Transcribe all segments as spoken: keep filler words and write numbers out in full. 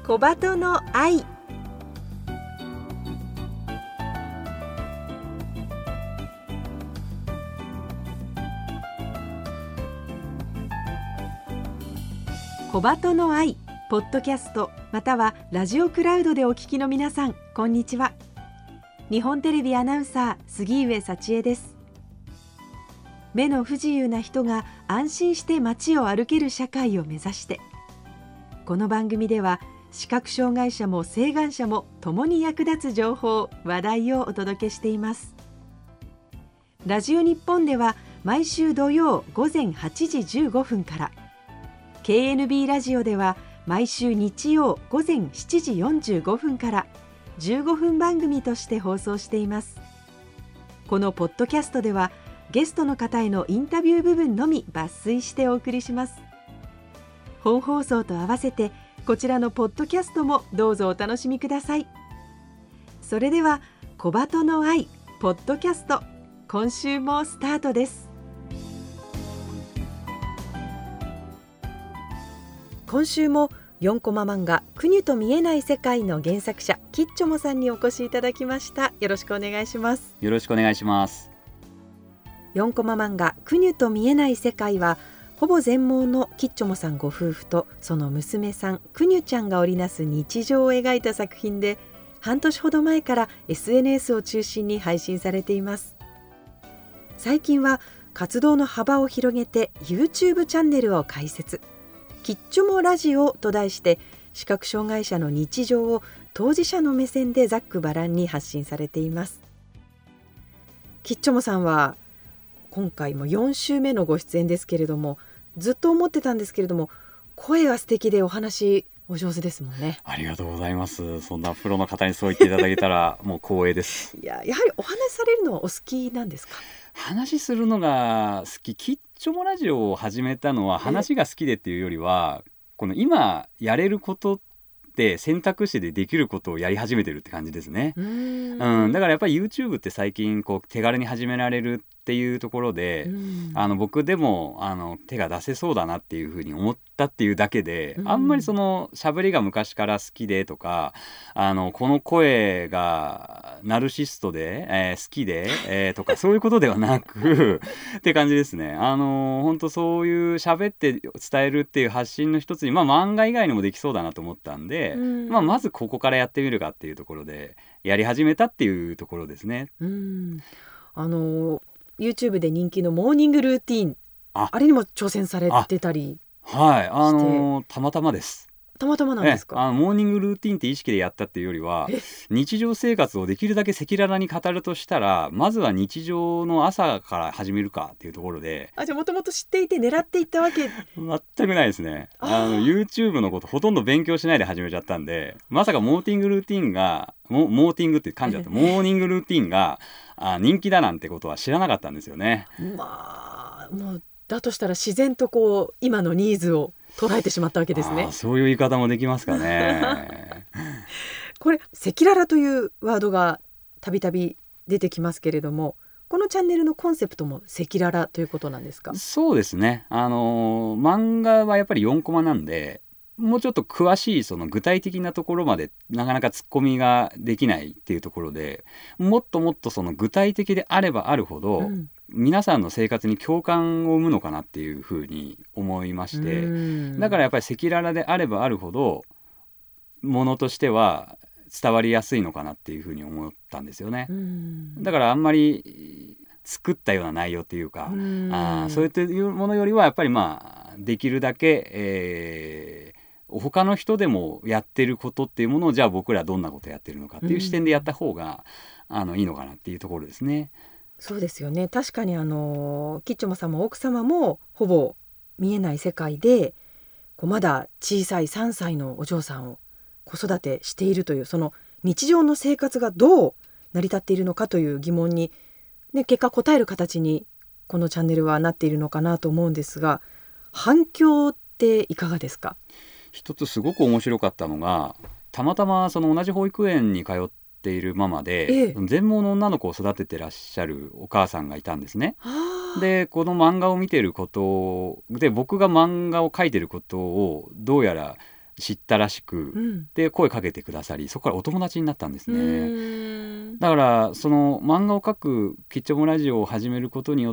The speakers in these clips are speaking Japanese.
小鳩の愛。小鳩の愛ポッドキャストまたはラジオクラウドでお聞きの皆さん、こんにちは。日本テレビアナウンサー杉上幸恵です。目の不自由な人が安心して街を歩ける社会を目指して、この番組では視覚障害者も晴眼者も共に役立つ情報話題をお届けしています。ラジオ日本では毎週土曜午前はちじじゅうごふんから、 ケーエヌビー ラジオでは毎週日曜午前しちじよんじゅうごふんからじゅうごふん番組として放送しています。このポッドキャストではゲストの方へのインタビュー部分のみ抜粋してお送りします。本放送と合わせてこちらのポッドキャストもどうぞお楽しみください。それでは小鳩の愛ポッドキャスト、今週もスタートです。今週もよんコマ漫画クニュと見えない世界の原作者キッチョモさんにお越しいただきました。よろしくお願いします。 よろしくお願いします。 よんコマ漫画クニュと見えない世界は、ほぼ全盲のキッチョモさんご夫婦とその娘さんクニュちゃんが織りなす日常を描いた作品で、半年ほど前から エスエヌエス を中心に配信されています。最近は活動の幅を広げて YouTube チャンネルを開設、キッチョモラジオと題して視覚障害者の日常を当事者の目線でざっくばらんに発信されています。キッチョモさんは今回もよん週目のご出演ですけれども、ずっと思ってたんですけれども、声が素敵でお話お上手ですもんね。 ありがとうございます。そんなプロの方にそう言っていただけたらもう光栄です。 いや、やはりお話しされるのはお好きなんですか？ 話するのが好き。キッチョモラジオを始めたのは話が好きでっていうよりは、この今やれることって選択肢でできることをやり始めてるって感じですね。 うーうん、だからやっぱり YouTube って最近こう手軽に始められるっていうところで、 うんあの僕でもあの手が出せそうだなっていうふうに思ったっていうだけで、 うんあんまりその喋りが昔から好きでとか、あのこの声がナルシストで、えー好きで、えーとかそういうことではなくって感じですね。あの本当そういう喋って伝えるっていう発信の一つに、まあ漫画以外にもできそうだなと思ったんで、 うんまあ、まずここからやってみるかっていうところでやり始めたっていうところですね。 うんあの YouTube で人気のモーニングルーティーン、 ああれにも挑戦されてたり、 はい、あのーたまたまです。 たまたまなんですか？ えあのモーニングルーティンって意識でやったっていうよりは、 え日常生活をできるだけ赤裸々に語るとしたら、まずは日常の朝から始めるかっていうところで。 あ、じゃあもともと知っていて狙っていったわけ？ 全くないですね。あのあー YouTube のことほとんど勉強しないで始めちゃったんで、まさかモーティングルーティンがモモーティングって噛んじゃったモーニングルーティンがあ人気だなんてことは知らなかったんですよね。 まあ、もうだとしたら自然とこう今のニーズを捉えてしまったわけですね。 あーそういう言い方もできますかね。 これ赤裸々というワードがたびたび出てきますけれども、このチャンネルのコンセプトも赤裸々ということなんですか？ そうですね。あのー漫画はやっぱりよんコマなんで、もうちょっと詳しいその具体的なところまでなかなか突っ込みができないっていうところで、もっともっとその具体的であればあるほど、 うん皆さんの生活に共感を生むのかなっていうふうに思いまして、 うんだからやっぱり赤裸々であればあるほどものとしては伝わりやすいのかなっていうふうに思ったんですよね。 うんだからあんまり作ったような内容っていうか、 うんあーそういうものよりはやっぱりまあできるだけ、えー他の人でもやってることっていうものを、じゃあ僕らどんなことやってるのかっていう視点でやった方が、あのいいのかなっていうところですね。 そうですよね。確かにあのキッチョモさんも奥様もほぼ見えない世界で、こうまだ小さいさんさいのお嬢さんを子育てしているという、その日常の生活がどう成り立っているのかという疑問に、ね、結果答える形にこのチャンネルはなっているのかなと思うんですが、反響っていかがですか？ 一つすごく面白かったのが、たまたまその同じ保育園に通っているママで、 ええ全盲の女の子を育ててらっしゃるお母さんがいたんですね。 はあでこの漫画を見てることで、僕が漫画を描いてることをどうやら知ったらしく、 うん、 で声かけてくださり、そこからお友達になったんですうね。 ーんだからその漫画を描くキッチョモラジオを始めることによって、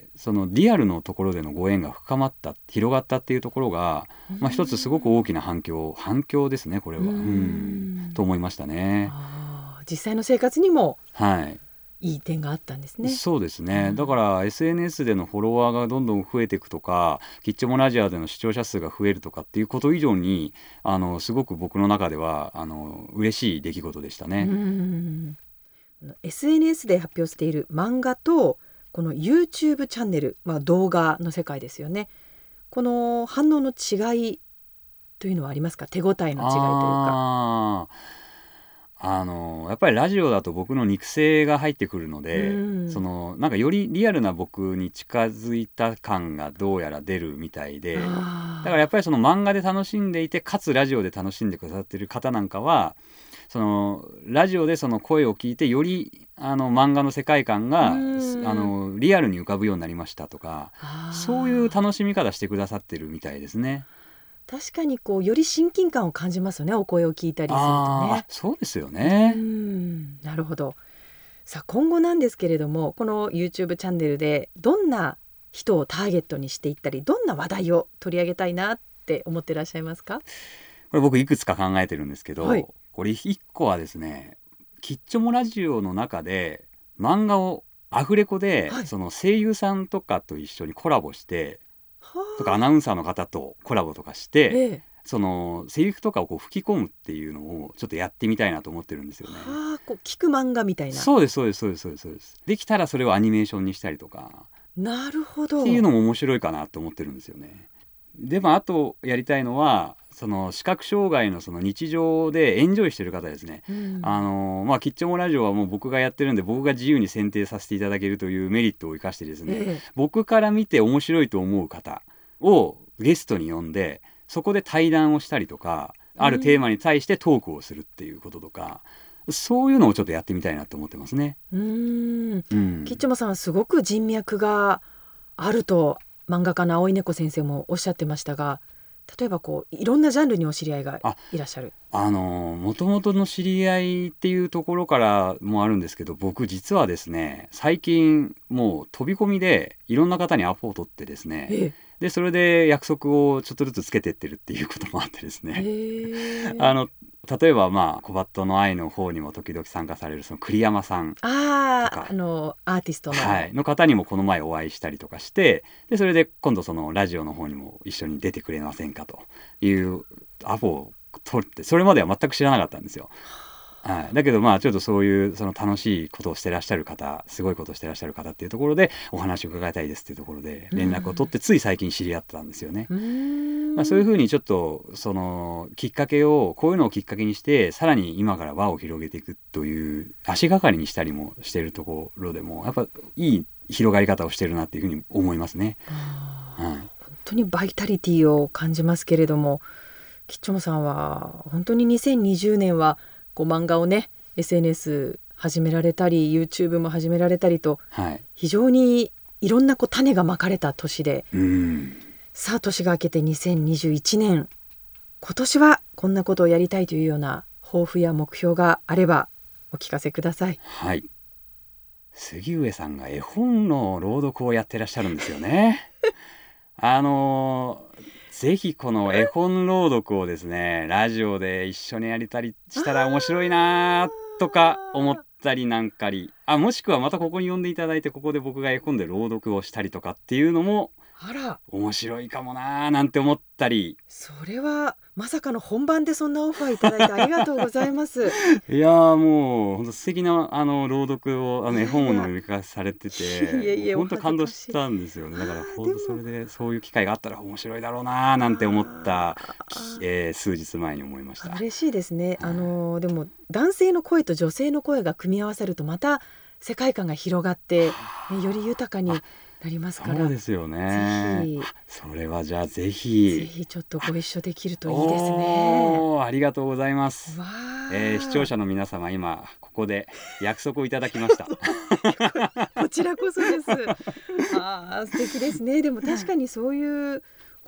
そのリアルのところでのご縁が深まった、広がったっていうところが、まあ、一つすごく大きな反響反響ですね、これは。 ううんんと思いましたね。 あー実際の生活にもはい、 いい点があったんですね。 そうですね、 うんだから エスエヌエス でのフォロワーがどんどん増えていくとか、キッチョモラジオでの視聴者数が増えるとかっていうこと以上に、あのすごく僕の中ではあの嬉しい出来事でしたうね。 ん エスエヌエス で発表している漫画とこの YouTube チャンネル、まあ、動画の世界ですよね。この反応の違いというのはありますか？手応えの違いというか。 ああのやっぱりラジオだと僕の肉声が入ってくるので、 うんそのなんかよりリアルな僕に近づいた感がどうやら出るみたいで、だあーからやっぱりその漫画で楽しんでいて、かつラジオで楽しんでくださってる方なんかは、そのラジオでその声を聞いてよりあの漫画の世界観がうんあのリアルに浮かぶようになりましたとか、 あーそういう楽しみ方してくださってるみたいですね。 確かにこうより親近感を感じますよね、お声を聞いたりするとあーね。 そうですよね。 うんなるほど。さあ今後なんですけれども、この YouTube チャンネルでどんな人をターゲットにしていったり、どんな話題を取り上げたいなって思ってらっしゃいますか？ これ僕いくつか考えてるんですけど、 はいこれいっこはですね、キッチョモラジオの中で漫画をアフレコで、 はいその声優さんとかと一緒にコラボしてはあとか、アナウンサーの方とコラボとかして、 ええそのセリフとかをこう吹き込むっていうのをちょっとやってみたいなと思ってるんですよね。 はあこう聞く漫画みたいな。 そうですそうですそうですそうですそうです。できたらそれをアニメーションにしたりとかなるほど。 っていうのも面白いかなと思ってるんですよね。でもあとやりたいのは、その視覚障害のその日常でエンジョイしてる方ですね。 うんあのまあ、キッチョモラジオはもう僕がやってるんで、僕が自由に選定させていただけるというメリットを生かしてですね、 ええ僕から見て面白いと思う方をゲストに呼んで、そこで対談をしたりとか、あるテーマに対してトークをするっていうこととか、そういうのをちょっとやってみたいなと思ってますね。 うーんうん、 キッチョモさんはすごく人脈があると漫画家の青い猫先生もおっしゃってましたが、例えばこういろんなジャンルにお知り合いがいらっしゃる。 あの元々の知り合いっていうところからもあるんですけど、僕実はですね、最近もう飛び込みでいろんな方にアポを取ってですね、 えでそれで約束をちょっとずつつけてってるっていうこともあってですえね、 へえあの例えばまあコバットの愛の方にも時々参加されるその栗山さん、とかあーあのアーティストの、 はい、の方にもこの前お会いしたりとかして、でそれで今度そのラジオの方にも一緒に出てくれませんかというアポを取って、それまでは全く知らなかったんですよ。はい、だけどまあちょっとそういうその楽しいことをしてらっしゃる方、すごいことをしてらっしゃる方っていうところでお話を伺いたいですっていうところで連絡を取って、つい最近知り合ったんですよね。 うーんまあ、そういうふうにちょっとそのきっかけを、こういうのをきっかけにしてさらに今から輪を広げていくという足がかりにしたりもしているところでも、やっぱいい広がり方をしてるなっていうふうに思いますね。 あーはい、 本当にバイタリティを感じますけれども、キッチョモさんは本当ににせんにじゅうねんはこう漫画をね エスエヌエス 始められたり YouTube も始められたりと、 はい、 非常にいろんなこう種がまかれた年で、 うんさあ年が明けてにせんにじゅういちねん、今年はこんなことをやりたいというような抱負や目標があればお聞かせください。 はい、杉上さんが絵本の朗読をやってらっしゃるんですよね。あのぜひこの絵本朗読をですね、ラジオで一緒にやりたりしたら面白いなとか思ったりなんかり、あもしくはまたここに呼んでいただいて、ここで僕が絵本で朗読をしたりとかっていうのもあら、 面白いかもなーなんて思ったり、 それはまさかの本番でそんなオファーいただいてありがとうございます。 いやーもう本当素敵なあの朗読をあの絵本を読み聞かせされていやいて、 や本当感動したんですよね。だからあー本当それでそういう機会があったら面白いだろうなーなんて思った、えー数日前に思いました。 嬉しいですね。 はいあのでも男性の声と女性の声が組み合わさるとまた世界観が広がって、ね、より豊かになりますから、 そうですよね。 ぜひあそれはじゃあぜぜひ。 ひちょっとご一緒できるといいですね。 おーありがとうございます。 わーえー視聴者の皆様、今ここで約束をいただきました。 こちらこそです。あー素敵ですね。でも確かにそういう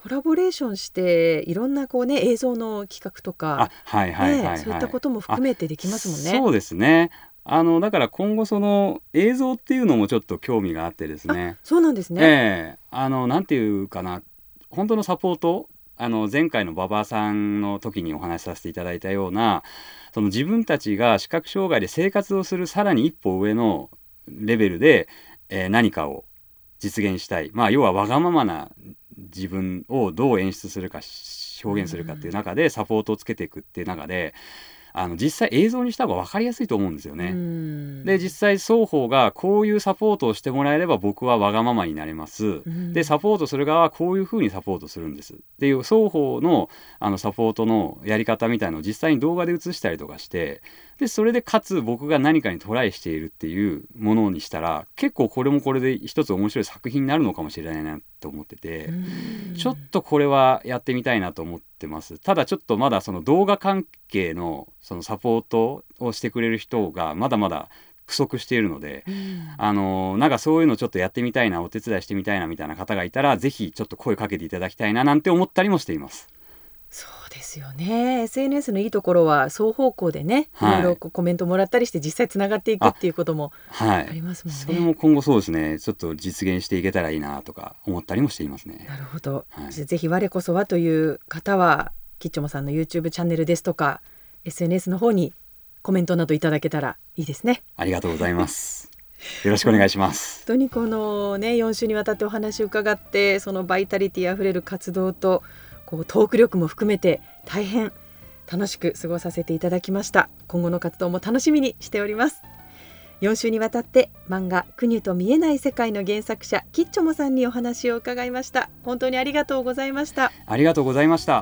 コラボレーションしていろんなこう、ね、映像の企画とか、 はいはいはいはいはい、 そういったことも含めてできますもんね。 そうですね。あのだから今後その映像っていうのもちょっと興味があってですね。 そうなんですね。 ええ、あのなんていうかな、本当のサポート、あの前回の馬場さんの時にお話しさせていただいたような、その自分たちが視覚障害で生活をするさらに一歩上のレベルで、えー、何かを実現したい、まあ要はわがままな自分をどう演出するか表現するかっていう中でサポートをつけていくっていう中で、あの実際映像にした方が分かりやすいと思うんですよね。で実際双方がこういうサポートをしてもらえれば僕はわがままになれます。でサポートする側はこういうふうにサポートするんですっていう双方の、あのサポートのやり方みたいのを実際に動画で映したりとかして、でそれでかつ僕が何かにトライしているっていうものにしたら、結構これもこれで一つ面白い作品になるのかもしれないなと思ってて、ちょっとこれはやってみたいなと思ってます。ただちょっとまだその動画関係のそのサポートをしてくれる人がまだまだ不足しているので、あのなんかそういうのちょっとやってみたいな、お手伝いしてみたいなみたいな方がいたら、ぜひちょっと声かけていただきたいななんて思ったりもしています。 そうですよね。 エスエヌエス のいいところは双方向でね、はい、いろいろコメントもらったりして実際つながっていくっていうこともありますもんね。 はい、それも今後そうですね、ちょっと実現していけたらいいなとか思ったりもしていますね。 なるほど、 はい、 ぜひ我こそはという方はキッチョモさんの YouTube チャンネルですとか エスエヌエス の方にコメントなどいただけたらいいですね。 ありがとうございますよろしくお願いします。 本当にこのねよん週にわたってお話を伺って、そのバイタリティあふれる活動とこうトーク力も含めて大変楽しく過ごさせていただきました。今後の活動も楽しみにしております。よん週にわたって漫画クニュと見えない世界の原作者キッチョモさんにお話を伺いました。本当にありがとうございました。 ありがとうございました。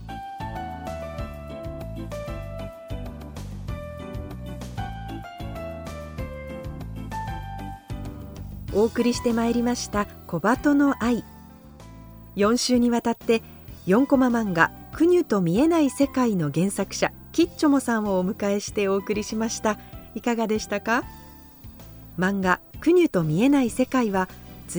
お送りしてまいりました小鳩の愛。よん週にわたってよんコマ漫画クニュと見えない世界の原作者キッチョモさんをお迎えしてお送りしました。いかがでしたか？漫画クニュと見えない世界は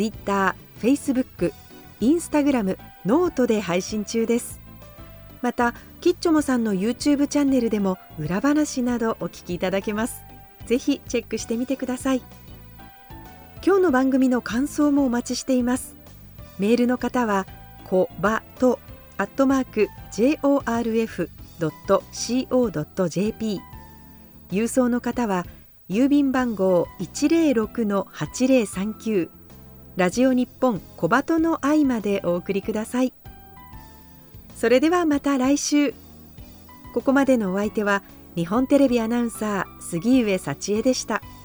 Twitter、Facebook、Instagram、ノートで配信中です。またキッチョモさんの YouTube チャンネルでも裏話などお聞きいただけます。ぜひチェックしてみてください。今日の番組の感想もお待ちしています。メールの方はこばとアットマーク ジェイオーアールエフドットシーオードットジェーピー、 郵送の方は郵便番号 いちゼロろくのはちゼロさんきゅう ラジオ日本小鳩の愛までお送りください。それではまた来週。ここまでのお相手は日本テレビアナウンサー杉上幸恵でした。